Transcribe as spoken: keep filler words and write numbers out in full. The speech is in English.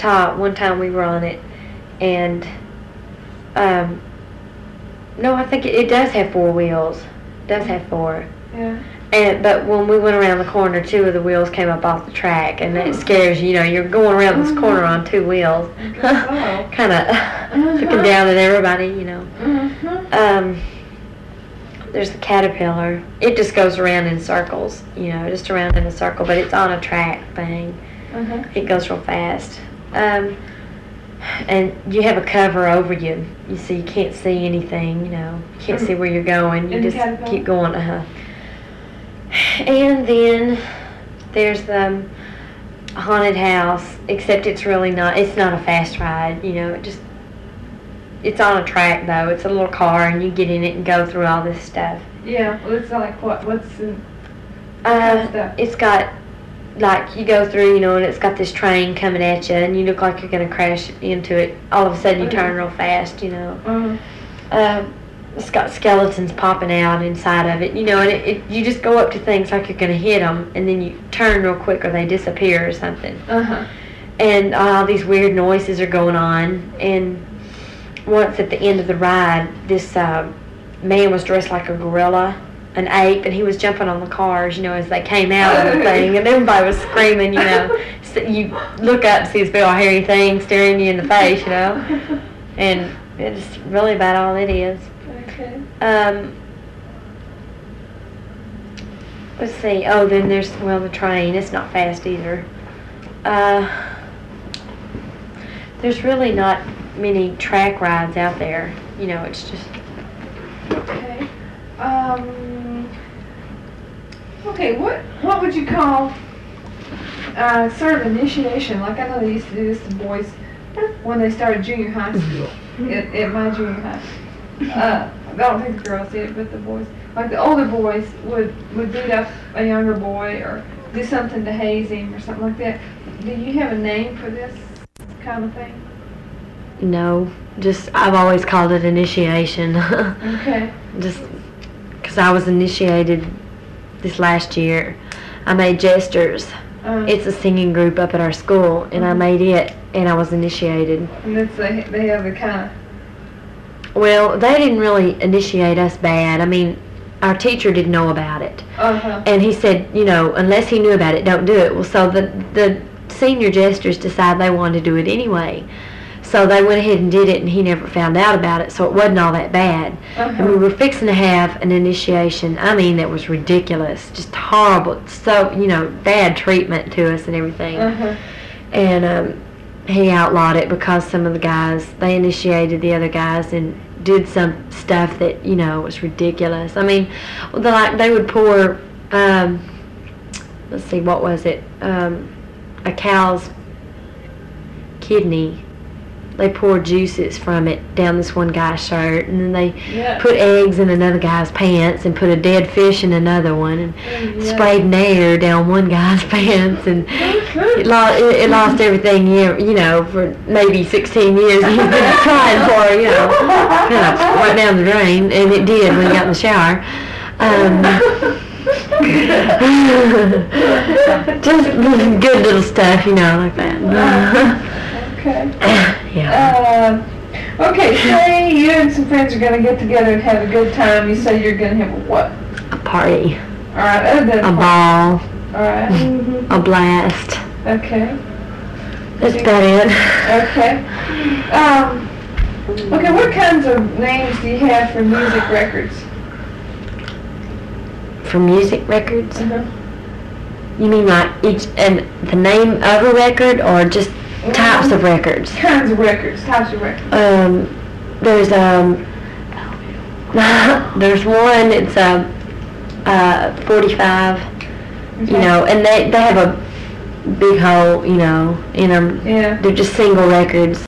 top. One time we were on it, and um, no, I think it, it does have four wheels. It does have four. Yeah. And but when we went around the corner, two of the wheels came up off the track, and it scares you. You know, you're going around this corner on two wheels, kind of uh-huh. looking down at everybody. You know. Uh-huh. Um, there's the Caterpillar. It just goes around in circles. You know, just around in a circle, but it's on a track thing. Uh-huh. It goes real fast. Um, and you have a cover over you. You see, you can't see anything. You know, you can't see where you're going. You In the just Caterpillar? keep going. Uh huh. And then there's the haunted house, except it's really not, it's not a fast ride, you know, it just, it's on a track though. It's a little car and you get in it and go through all this stuff. Yeah, well, it's like what, what's in, Uh, stuff? it's got, like, you go through, you know, and it's got this train coming at you and you look like you're going to crash into it. All of a sudden you Okay. turn real fast, you know. uh, Uh, it's got skeletons popping out inside of it, you know, and it, it, you just go up to things like you're going to hit them, and then you turn real quick or they disappear or something. uh-huh. And all these weird noises are going on, and once at the end of the ride, this uh, man was dressed like a gorilla, an ape, and he was jumping on the cars, you know, as they came out of the thing, and everybody was screaming, you know. So you look up and see this big old hairy thing staring you in the face, you know, and it's really about all it is. Okay. Um, let's see. Oh, then there's, well, the train. It's not fast either. Uh, there's really not many track rides out there. You know, it's just... Okay. Um, okay, what what would you call uh, sort of initiation? Like, I know they used to do this to boys when they started junior high school, at, at my junior high. Uh, I don't think the girls did it, but the boys. Like, the older boys would, would beat up a younger boy or do something to haze him or something like that. Do you have a name for this kind of thing? No, just, I've always called it initiation. Okay. Just because I was initiated this last year. I made Jesters. Uh, It's a singing group up at our school, and I made it, and I was initiated. and that's, they, they have the kind of... Well, they didn't really initiate us bad. I mean, our teacher didn't know about it. Uh-huh. And he said, you know, unless he knew about it, don't do it. Well, so the, the senior Jesters decided they wanted to do it anyway. So they went ahead and did it, and he never found out about it, so it wasn't all that bad. Uh-huh. And we were fixing to have an initiation. I mean, that was ridiculous. Just horrible. So, you know, bad treatment to us and everything. Uh-huh. And um, he outlawed it because some of the guys, they initiated the other guys and did some stuff that, you know, was ridiculous. I mean, the, like, they would pour, um, let's see, what was it? Um, a cow's kidney. They poured juices from it down this one guy's shirt, and then they Yeah. put eggs in another guy's pants and put a dead fish in another one, and Yeah. sprayed Nair down one guy's pants, and it lost, it, it lost everything, you you know, for maybe sixteen years he's been trying for, you know, kind of right down the drain, and it did when he got in the shower. Um, just good little stuff, you know, like that. Okay. Yeah. Uh, okay, say you and some friends are going to get together and have a good time. You say you're going to have a what? A party. All right, other than A ball. All right. Mm-hmm. A blast. Okay. That's about it. Okay. Um, okay, what kinds of names do you have for music records? For music records? Uh-huh. You mean like each, and the name of a record, or just types of records? Kinds of records, types of records. Um, there's, um, there's one, it's a, uh, forty-five, you Okay. know, and they, they have a big hole, you know, in them. Yeah. They're just single records.